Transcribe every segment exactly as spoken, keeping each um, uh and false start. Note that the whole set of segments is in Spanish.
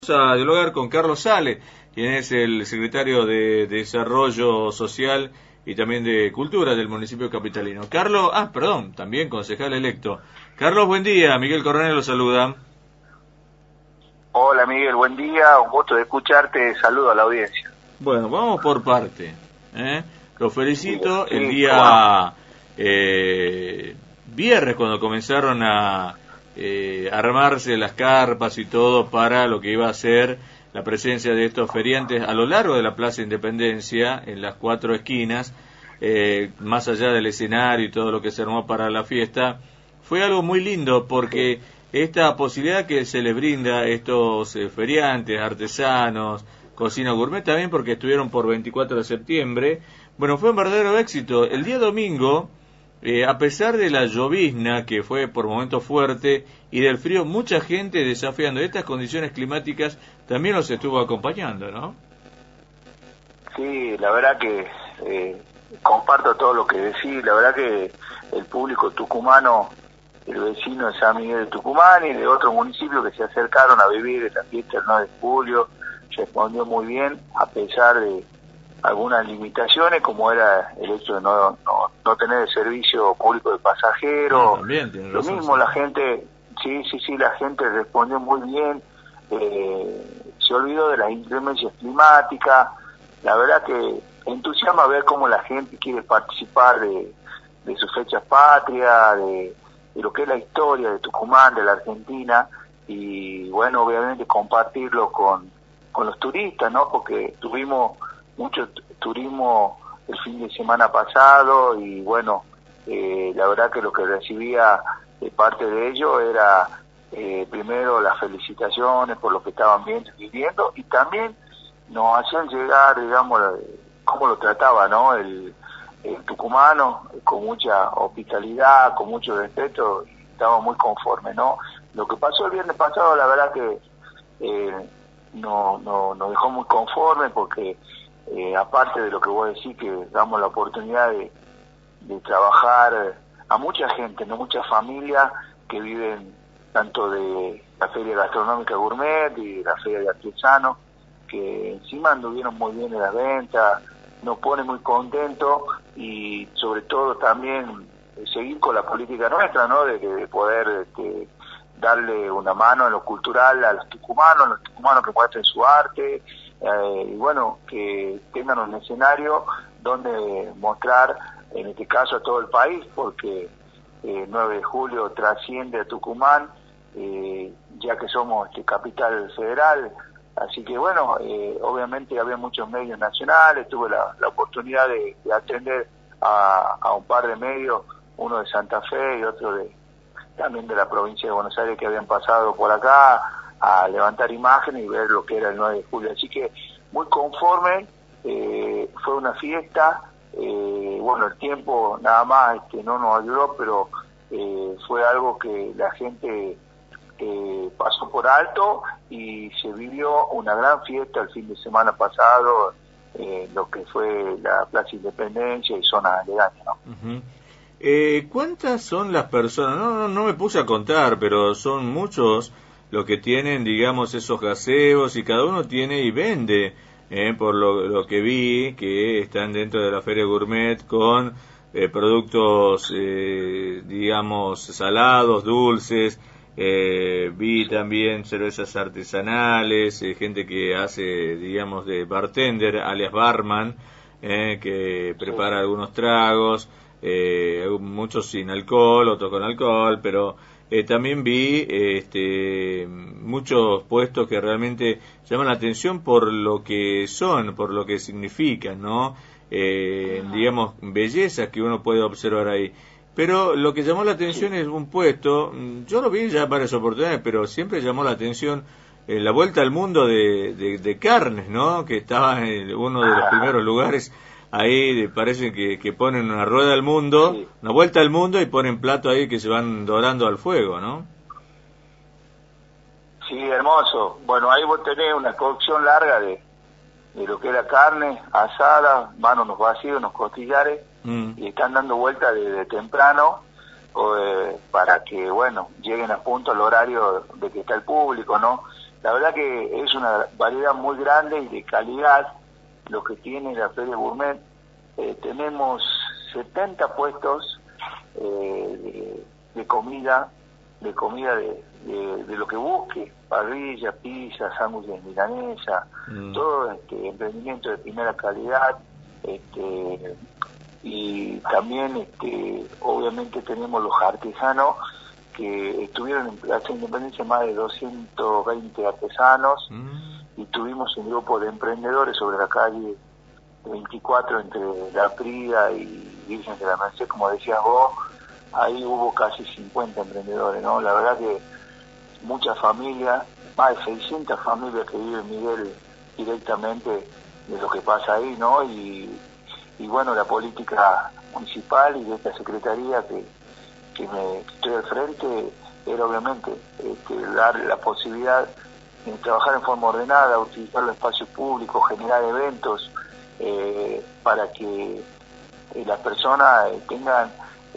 A dialogar con Carlos Sale, quien es el secretario de Desarrollo Social y también de Cultura del municipio capitalino. Carlos, ah, perdón, también concejal electo. Carlos, buen día, Miguel Coronel lo saluda. Hola Miguel, buen día, un gusto de escucharte, saludo a la audiencia. Bueno, vamos por parte. ¿eh? Lo felicito Sí, el sí, día eh, viernes cuando comenzaron a eh, armarse las carpas y todo para lo que iba a ser la presencia de estos feriantes a lo largo de la Plaza Independencia, en las cuatro esquinas, eh, más allá del escenario y todo lo que se armó para la fiesta. Fue algo muy lindo porque esta posibilidad que se les brinda a estos eh, feriantes, artesanos, cocina gourmet, también porque estuvieron por veinticuatro de septiembre, bueno, fue un verdadero éxito. El día domingo, eh, a pesar de la llovizna, que fue por momentos fuerte, y del frío, mucha gente desafiando estas condiciones climáticas también los estuvo acompañando, ¿no? Sí, la verdad que eh, comparto todo lo que decís, la verdad que el público tucumano, el vecino de San Miguel de Tucumán y de otros municipios que se acercaron a vivir la fiesta del nueve de julio, respondió muy bien, a pesar de algunas limitaciones, como era el hecho de no, no, no tener el servicio público de pasajeros. Ah, también, tiene Lo razón, mismo sí. la gente, sí, sí, sí, la gente respondió muy bien, eh, se olvidó de las inclemencias climáticas. La verdad que entusiasma ver cómo la gente quiere participar de, de sus fechas patrias, de, de lo que es la historia de Tucumán, de la Argentina, y bueno, obviamente compartirlo con, con los turistas, ¿no? Porque tuvimos mucho turismo el fin de semana pasado y bueno, eh, la verdad que lo que recibía de parte de ellos era eh, primero las felicitaciones por lo que estaban viendo y viviendo, y también nos hacían llegar, digamos, cómo lo trataba, ¿no? El, el tucumano, con mucha hospitalidad, con mucho respeto, y estaba muy conforme, ¿no? Lo que pasó el viernes pasado, la verdad que eh, no, no, nos dejó muy conforme porque Eh, aparte de lo que vos decís, que damos la oportunidad de, de trabajar a mucha gente, no muchas familias que viven tanto de la Feria Gastronómica Gourmet y de la Feria de Artesanos, que encima anduvieron muy bien en la venta, nos pone muy contentos y sobre todo también seguir con la política nuestra, ¿no? De, de poder este, darle una mano en lo cultural a los tucumanos, a los tucumanos que muestren su arte, eh, y bueno, que tengan un escenario donde mostrar, en este caso a todo el país, porque el eh, nueve de julio trasciende a Tucumán, eh, ya que somos este, capital federal, así que bueno, eh, obviamente había muchos medios nacionales, tuve la, la oportunidad de, de atender a, a un par de medios, uno de Santa Fe y otro de también de la provincia de Buenos Aires, que habían pasado por acá a levantar imágenes y ver lo que era el nueve de julio. Así que muy conforme, eh, fue una fiesta, eh, bueno, el tiempo nada más este, no nos ayudó, pero eh, fue algo que la gente eh, pasó por alto y se vivió una gran fiesta el fin de semana pasado, eh, lo que fue la Plaza Independencia y zonas aledañas, ¿no? Uh-huh. Eh, ¿Cuántas son las personas? No, no, no me puse a contar, pero son muchos los que tienen, digamos, esos gaseos, y cada uno tiene y vende, eh, por lo, lo que vi, que están dentro de la Feria Gourmet con eh, productos, eh, digamos, salados, dulces, eh, vi también cervezas artesanales, eh, gente que hace, digamos, de bartender, alias barman, eh, que prepara algunos tragos, eh, muchos sin alcohol, otros con alcohol, pero eh, también vi eh, este, muchos puestos que realmente llaman la atención por lo que son, por lo que significan, ¿no? Eh, digamos, bellezas que uno puede observar ahí. Pero lo que llamó la atención es un puesto, yo lo vi ya varias oportunidades, pero siempre llamó la atención eh, la vuelta al mundo de, de, de carnes, ¿no? Que estaba en uno de los primeros lugares. Ahí parece que, que ponen una rueda al mundo, sí, una vuelta al mundo, y ponen plato ahí que se van dorando al fuego, ¿no? Sí, hermoso. Bueno, ahí vos tenés una cocción larga de, de lo que es la carne asada, van unos vacíos, unos costillares, mm. y están dando vueltas desde temprano eh, para que, bueno, lleguen a punto al horario de que está el público, ¿no? la verdad que es una variedad muy grande y de calidad lo que tiene la Feria Gourmet. Eh, tenemos setenta puestos eh, de, de comida, de comida de, de, de lo que busque, parrilla, pizza, sándwiches milanesa, mm. todo este emprendimiento de primera calidad, este y también este obviamente tenemos los artesanos que estuvieron en Plaza Independencia, más de doscientos veinte artesanos, mm. y tuvimos un grupo de emprendedores sobre la calle veinticuatro entre La Prida y Virgen de la Merced, como decías vos. Ahí hubo casi cincuenta emprendedores, ¿no? La verdad que muchas familias, más de seiscientas familias que viven, Miguel, directamente de lo que pasa ahí, ¿no? Y, y bueno, la política municipal y de esta secretaría que, que me que estoy al frente era obviamente este, dar la posibilidad de trabajar en forma ordenada, utilizar los espacios públicos, generar eventos eh, para que eh, las personas eh, tengan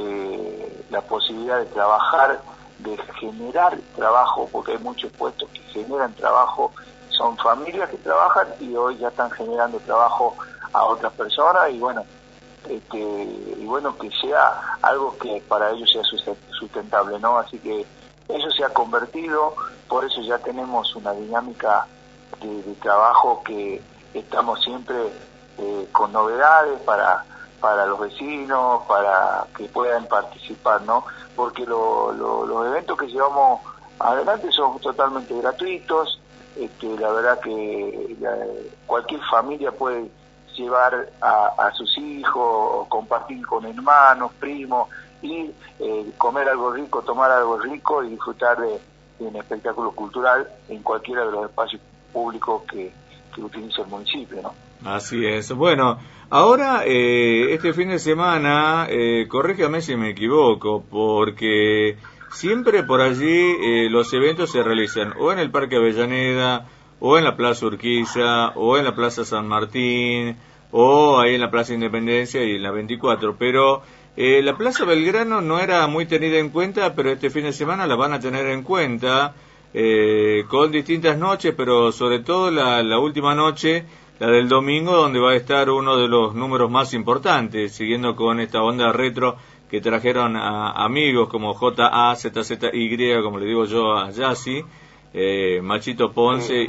eh, la posibilidad de trabajar, de generar trabajo, porque hay muchos puestos que generan trabajo, son familias que trabajan y hoy ya están generando trabajo a otras personas, y bueno, este, y bueno, que sea algo que para ellos sea sustentable, ¿no? Así que eso se ha convertido, por eso ya tenemos una dinámica de, de trabajo que estamos siempre eh, con novedades para para los vecinos, para que puedan participar, ¿no? Porque lo, lo, los eventos que llevamos adelante son totalmente gratuitos. Este, la verdad que la, cualquier familia puede llevar a, a sus hijos, compartir con hermanos, primos, y eh, comer algo rico, tomar algo rico y disfrutar de, de un espectáculo cultural en cualquiera de los espacios públicos que, que utiliza el municipio, ¿no? Así es. Bueno, ahora eh, este fin de semana, eh, corríjame si me equivoco, porque siempre por allí eh, los eventos se realizan o en el Parque Avellaneda, o en la Plaza Urquiza, o en la Plaza San Martín, o ahí en la Plaza Independencia y en la veinticuatro, pero eh, la Plaza Belgrano no era muy tenida en cuenta, pero este fin de semana la van a tener en cuenta, eh, con distintas noches, pero sobre todo la, la última noche, la del domingo, donde va a estar uno de los números más importantes, siguiendo con esta onda retro que trajeron a amigos como J A Z Z Y, como le digo yo a Yassi, eh, Machito Ponce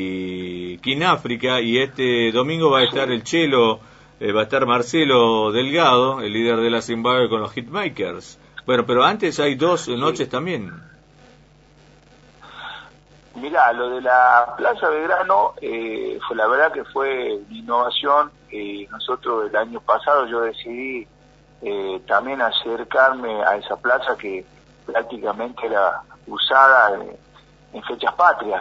y Kináfrica, y este domingo va a estar el Chelo, eh, va a estar Marcelo Delgado, el líder de la Zimbabue, con los Hitmakers. Bueno, pero antes hay dos noches también. Mirá, lo de la Plaza Belgrano, eh, fue la verdad que fue innovación. Eh, nosotros el año pasado yo decidí eh, también acercarme a esa plaza que prácticamente era usada en, en fechas patrias.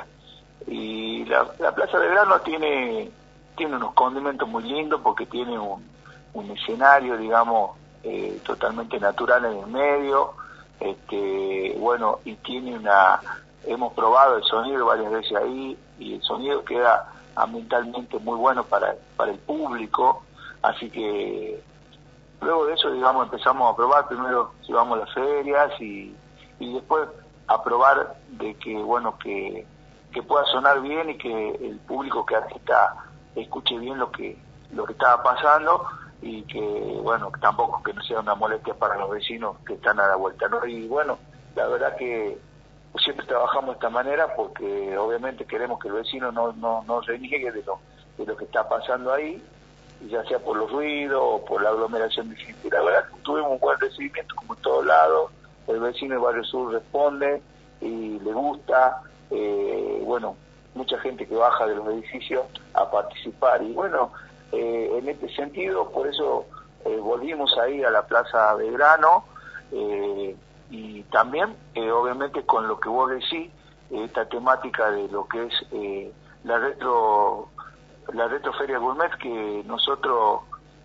Y la, la Plaza Belgrano tiene tiene unos condimentos muy lindos porque tiene un, un escenario, digamos, eh, totalmente natural en el medio. Este, bueno, y tiene una... Hemos probado el sonido varias veces ahí y el sonido queda ambientalmente muy bueno para, para el público, así que luego de eso, digamos, empezamos a probar. Primero llevamos las ferias y, y después a probar de que, bueno, que, que pueda sonar bien y que el público que asista escuche bien lo que, lo que estaba pasando y que, bueno, tampoco que no sea una molestia para los vecinos que están a la vuelta, ¿no? Y bueno, la verdad que siempre trabajamos de esta manera porque obviamente queremos que el vecino no no no reniegue de lo de lo que está pasando ahí, ya sea por los ruidos o por la aglomeración de gente. La verdad que tuvimos un buen recibimiento como en todos lados. El vecino de Barrio Sur responde y le gusta, eh, bueno, mucha gente que baja de los edificios a participar, y bueno, eh, en este sentido, por eso eh, volvimos ahí a la Plaza Belgrano, eh, y también eh, obviamente con lo que vos decís, eh, esta temática de lo que es eh, la retro la retro Feria Gourmet, que nosotros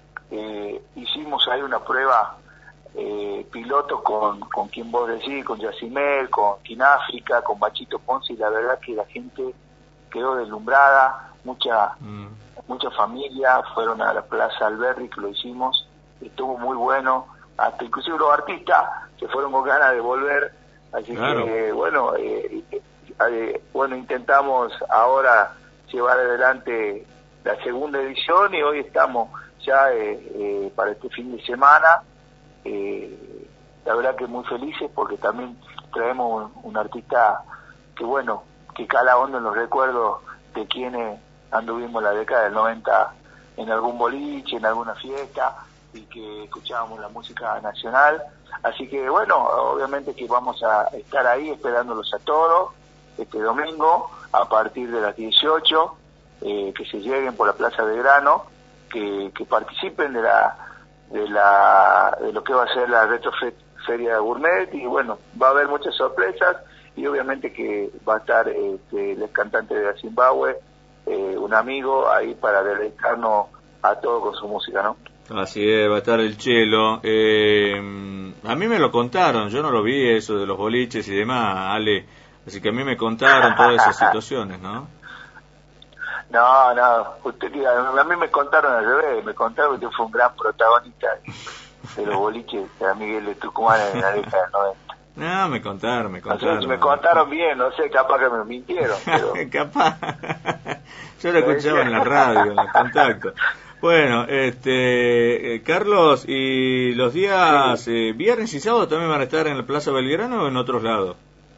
eh, hicimos ahí una prueba eh, piloto con con quien vos decís, con Yacimel, con Kináfrica, con Machito Ponce, y la verdad que la gente quedó deslumbrada, mucha mm. mucha familia fueron a la Plaza Alberri, que lo hicimos, estuvo muy bueno, hasta inclusive los artistas se fueron con ganas de volver, así claro. que bueno, eh, eh, bueno, intentamos ahora llevar adelante la segunda edición y hoy estamos ya eh, eh, para este fin de semana, eh, la verdad que muy felices porque también traemos un, un artista que bueno, que cala hondo en los recuerdos de quienes anduvimos en la década del noventa en algún boliche, en alguna fiesta y que escuchábamos la música nacional, así que bueno, obviamente que vamos a estar ahí esperándolos a todos este domingo a partir de las dieciocho, eh, que se lleguen por la Plaza Belgrano, que, que participen de la de la de lo que va a ser la Retro Feria de Gourmet y bueno, va a haber muchas sorpresas y obviamente que va a estar este, el cantante de Zimbabue, eh, un amigo ahí para deleitarnos a todos con su música, ¿no? Así es, va a estar el Chelo. Eh, a mí me lo contaron, yo no lo vi eso de los boliches y demás, Ale, así que a mí me contaron todas esas situaciones, ¿no? No, no, usted, a mí me contaron al revés, me contaron que usted fue un gran protagonista de los boliches de San Miguel de Tucumán en la década del noventa. No, me contaron, me contaron. O sea, me contaron bien, no sé, capaz que me mintieron. Pero... capaz. Yo lo escuchaba en la radio, en el contacto. Bueno, este, eh, Carlos, ¿y los días sí. eh, viernes y sábado también van a estar en la Plaza Belgrano o en otros lados?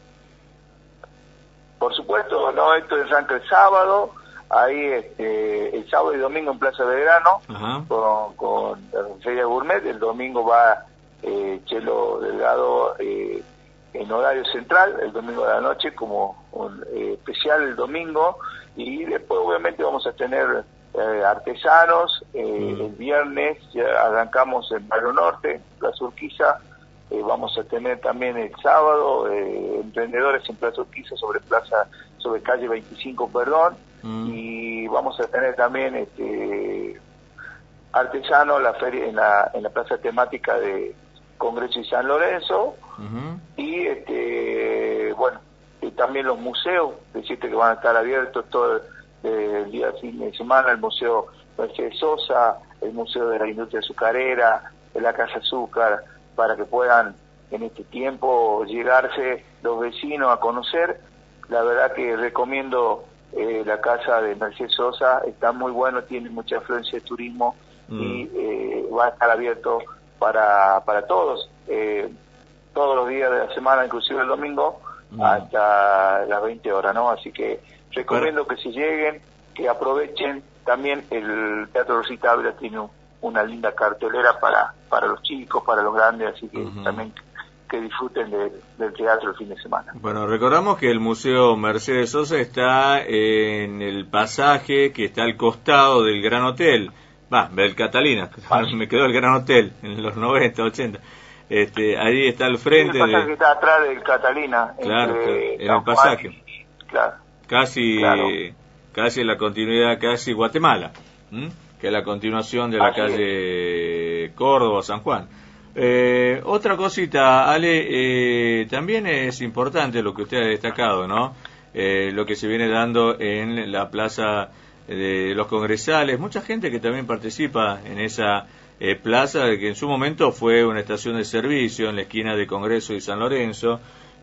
Por supuesto, no, esto arranca el sábado, ahí este, el sábado y domingo en Plaza Belgrano, Ajá. con, con la Feria Gourmet, el domingo va eh, Chelo Delgado eh, en horario central, el domingo de la noche como un eh, especial el domingo, y después obviamente vamos a tener eh, artesanos, eh, mm. el viernes ya arrancamos en Barrio Norte, Plaza Urquiza, eh, vamos a tener también el sábado eh, emprendedores en Plaza Urquiza sobre plaza, sobre calle veinticinco, perdón, mm. y vamos a tener también este artesanos la feria en la en la plaza temática de Congreso y San Lorenzo, uh-huh. y este bueno, y también los museos, decirte que van a estar abiertos todo el día fin de semana, el Museo Mercedes Sosa, el Museo de la Industria Azucarera, la Casa Azúcar, para que puedan en este tiempo llegarse los vecinos a conocer. La verdad que recomiendo eh, la casa de Mercedes Sosa, está muy bueno, tiene mucha afluencia de turismo mm. y eh, va a estar abierto para para todos, eh, todos los días de la semana, inclusive el domingo, mm. hasta las veinte horas, ¿no? Así que recomiendo que se lleguen, que aprovechen. También el Teatro Rosita Ávila tiene un, una linda cartelera para para los chicos, para los grandes, así que uh-huh. también que disfruten de, del teatro el fin de semana. Bueno, recordamos que el Museo Mercedes Sosa está en el pasaje que está al costado del Gran Hotel, va, del Catalina, Vale. me quedó el Gran Hotel en los noventa, ochenta, este, ahí está al frente. El pasaje de... que está atrás del Catalina. Claro, en el pasaje. Y, claro. Casi, claro. casi la continuidad, casi Guatemala, ¿m? que es la continuación de la Así calle es. Córdoba, San Juan. Eh, otra cosita, Ale, eh, también es importante lo que usted ha destacado, ¿no? Eh, lo que se viene dando en la plaza de los Congresales, mucha gente que también participa en esa eh, plaza, que en su momento fue una estación de servicio en la esquina de Congreso y San Lorenzo.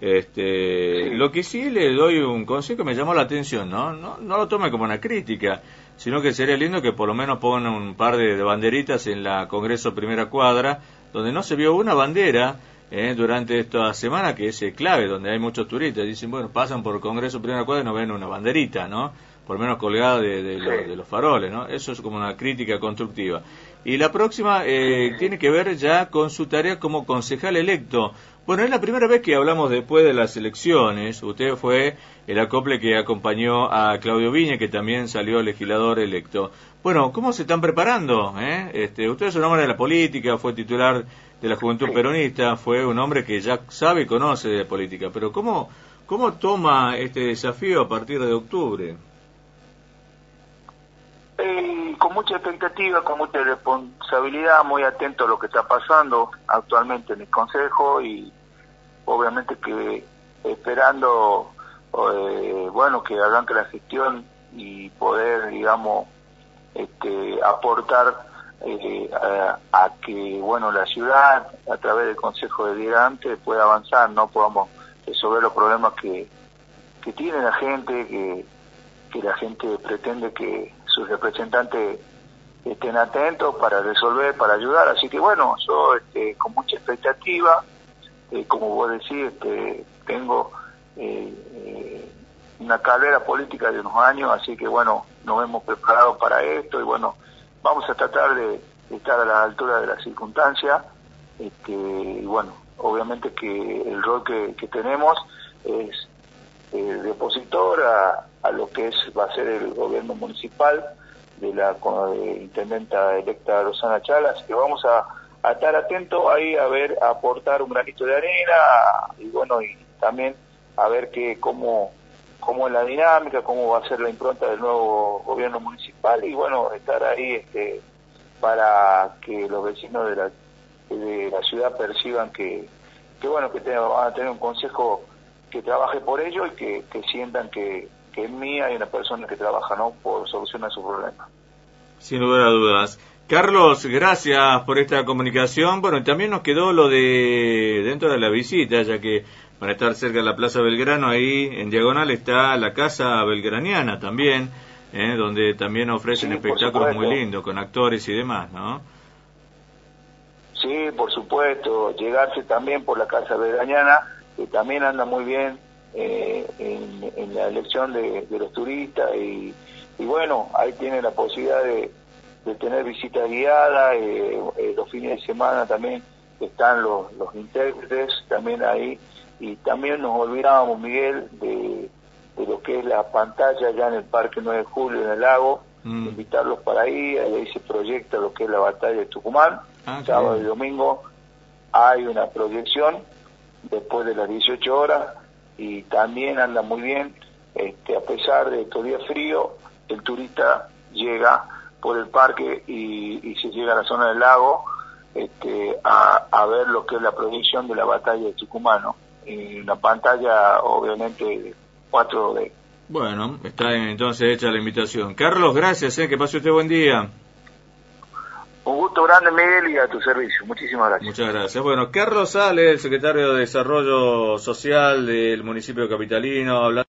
Este, sí. Lo que sí le doy un consejo que me llamó la atención, ¿no? No, no lo tome como una crítica, sino que sería lindo que por lo menos pongan un par de, de banderitas en la Congreso Primera Cuadra, donde no se vio una bandera eh, durante esta semana, que es clave, donde hay muchos turistas. Dicen, bueno, pasan por Congreso Primera Cuadra y no ven una banderita, ¿no? Por lo menos colgada de, de, sí. lo, de los faroles, ¿no? Eso es como una crítica constructiva. Y la próxima eh, tiene que ver ya con su tarea como concejal electo. Bueno, es la primera vez que hablamos después de las elecciones. Usted fue el acople que acompañó a Claudio Viña, que también salió legislador electo. Bueno, ¿cómo se están preparando? Eh? Este, usted es un hombre de la política, fue titular de la Juventud sí. Peronista, fue un hombre que ya sabe y conoce de política. Pero ¿cómo, cómo toma este desafío a partir de octubre? Eh, con mucha expectativa, con mucha responsabilidad, muy atento a lo que está pasando actualmente en el Consejo y obviamente que esperando, eh, bueno, que arranque la gestión y poder, digamos, este, aportar eh, a, a que, bueno, la ciudad a través del Consejo Deliberante pueda avanzar, no podamos resolver los problemas que que tiene la gente, que, que la gente pretende que sus representantes estén atentos para resolver, para ayudar. Así que bueno, yo este, con mucha expectativa, eh, como vos decís, este, tengo eh, eh, una carrera política de unos años, así que bueno, nos hemos preparado para esto y bueno, vamos a tratar de, de estar a la altura de las circunstancias. Este, y bueno, obviamente que el rol que, que tenemos es eh, de opositor a, a lo que es va a ser el gobierno municipal de la de intendenta electa Rosana Chalas, que vamos a, a estar atentos ahí a ver, a aportar un granito de arena y bueno, y también a ver que cómo, cómo es la dinámica, cómo va a ser la impronta del nuevo gobierno municipal y bueno, estar ahí este, para que los vecinos de la, de la ciudad perciban que, que bueno, que tengan, van a tener un consejo que trabaje por ello y que, que sientan que que en mí hay una persona que trabaja, ¿no?, por solucionar su problema. Sin lugar a dudas. Carlos, gracias por esta comunicación. Bueno, y también nos quedó lo de dentro de la visita, ya que van a estar cerca de la Plaza Belgrano, ahí en diagonal está la Casa Belgraniana también, ¿eh? Donde también ofrecen sí, espectáculos muy lindos, con actores y demás, ¿no? Sí, por supuesto, llegarse también por la Casa Belgraniana, que también anda muy bien, Eh, en, en la elección de, de los turistas y, y bueno, ahí tiene la posibilidad de, de tener visitas guiadas, eh, eh, los fines de semana también están los, los intérpretes también ahí y también nos olvidábamos, Miguel, de, de lo que es la pantalla allá en el Parque nueve de julio, en el lago, mm. invitarlos para ahí, ahí se proyecta lo que es la batalla de Tucumán, ah, sábado y domingo hay una proyección después de las dieciocho horas y también anda muy bien, este, a pesar de estos días fríos, el turista llega por el parque y, y se llega a la zona del lago este, a, a ver lo que es la proyección de la batalla de Tucumán, ¿no? Y una pantalla obviamente cuatro D. Bueno, está entonces hecha la invitación. Carlos, gracias, ¿eh? Que pase usted buen día. Un gusto grande, Miguel, y a tu servicio. Muchísimas gracias. Muchas gracias. Bueno, Carlos Sales, el secretario de Desarrollo Social del municipio capitalino, hablando